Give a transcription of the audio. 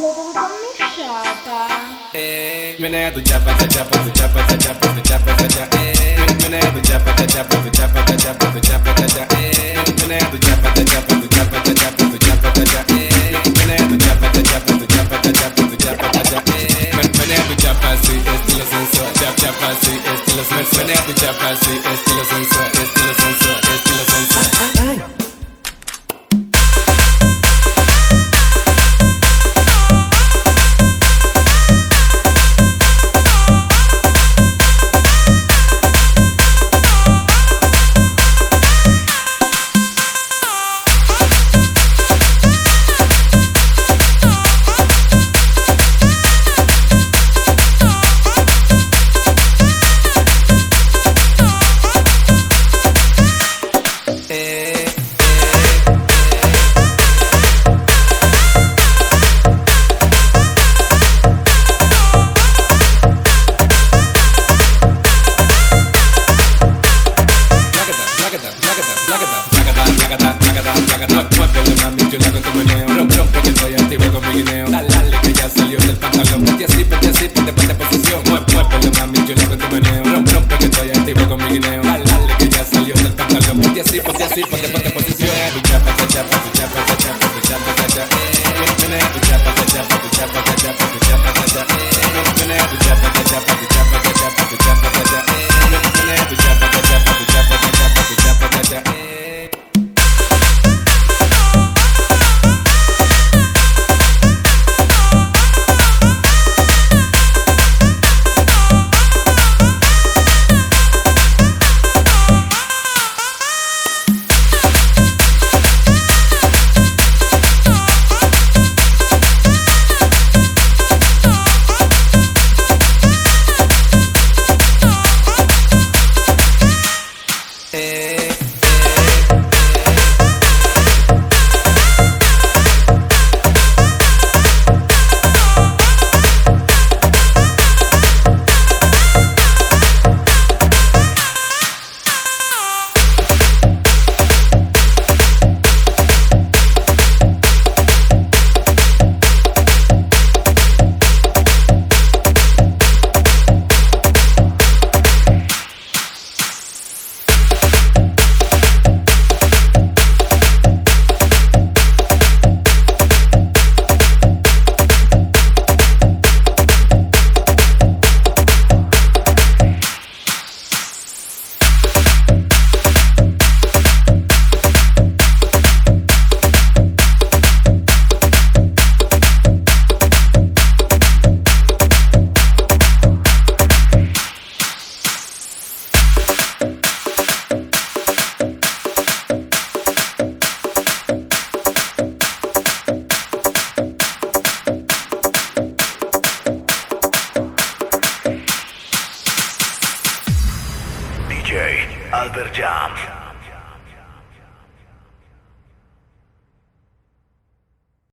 L'ho commissata. Menea tu chapa, ta chapa, tu chapa, ta chapa, tu chapa, ta chapa. Menea tu chapa, ta chapa, tu chapa, ta chapa, tu chapa, ta chapa. Menea tu chapa, ta chapa, tu chapa, ta chapa, tu chapa, ta chapa. Menea tu chapa, ta chapa, tu chapa, ta chapa, tu chapa, ta chapa. Menea tu chapa, sí, estilo sensual. Chapa, sí, estilo sensual. Menea tu chapa, sí, estilo sensual, estilo sensual, estilo sensual. Muévelo mami, yo le hago tu meneo. Rompe que estoy activo con mi guineo. Dale que ya salió del pantalón. Ponte así, ponte posición. Muévelo mami, yo le hago tu meneo. Rompe que estoy activo con mi guineo. Dale que ya salió del pantalón. Ponte así, ponte posición. Tu chapa, tu chapa, tu chapa, tu chapa, tu chapa, tu chapa. Menea tu chapa, tu chapa, tu chapa, tu chapa, tu chapa, tu chapa. Menea tu chapa, tu chapa, tu chapa, tu chapa, tu chapa, tu chapa. Menea tu chapa, tu chapa, tu chapa, tu chapa, tu chapa, tu chapa. DJ Albert Jam.